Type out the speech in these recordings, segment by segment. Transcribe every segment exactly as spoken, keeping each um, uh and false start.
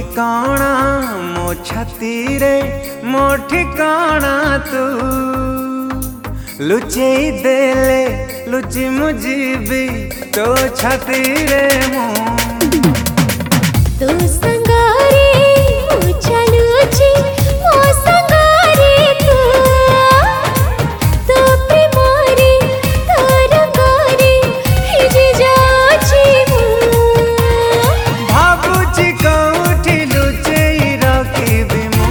ठिकाना मो छाती रे मो ठिकाना तू लुचेई देले लुचि मुझीबी तो छाती रे मो तू संगारे मुझा लुचि मो संगारे तू तो प्रेमारे तोर करे हिज जाची मु भाबुची कौठी लुचेई रखिबी मु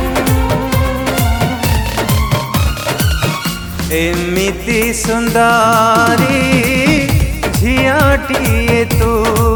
एमिति सुंदरी झियाटिए तू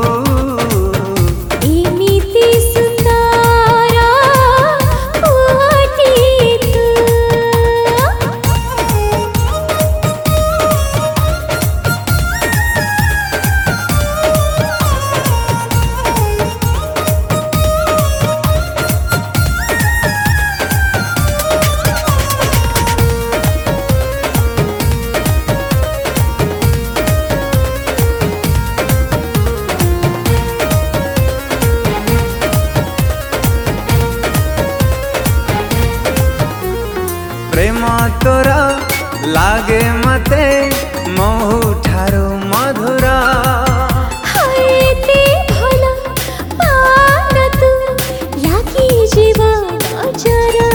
प्रेम तोरा लागे मते महु ठारो मधुरा हायते भला पान तू लागी जीवन जरा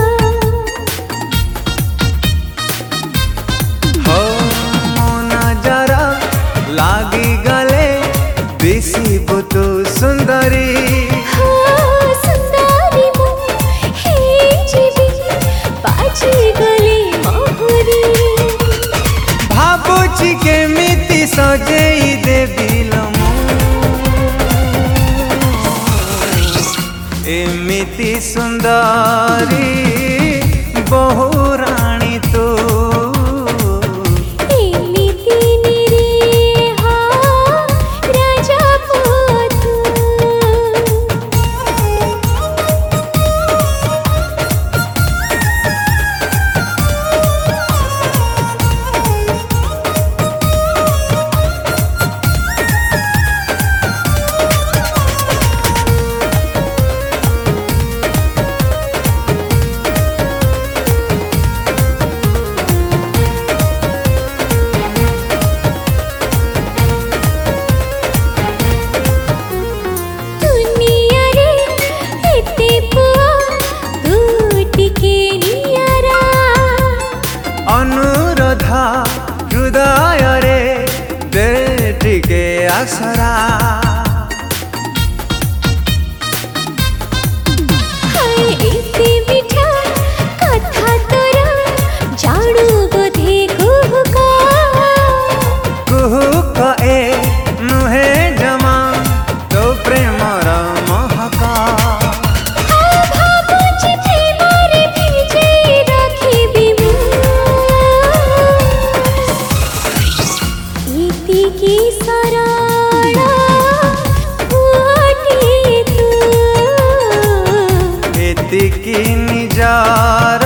हो मोना जरा लागी गले बेसी बुतु सुंदरी हो सुंदरी मु हे जीवी बाजी गली महुरी भाबुची केमिति सजेई देबिल मु एमिति सुंदरी बहु रानी तू एमिति निरीहा राजा पुतू अनुरोधा हृदय रे दे टिके आसरा हाय एते मिठा कथा तोरा जाणू बोधे कुहुका कुहुक ए नुहे जमा तो प्रेमर महका भाबुची प्रेमरे भिजेई रखिबी मु इतिकी सरला पुआटी तू एतिकी निजार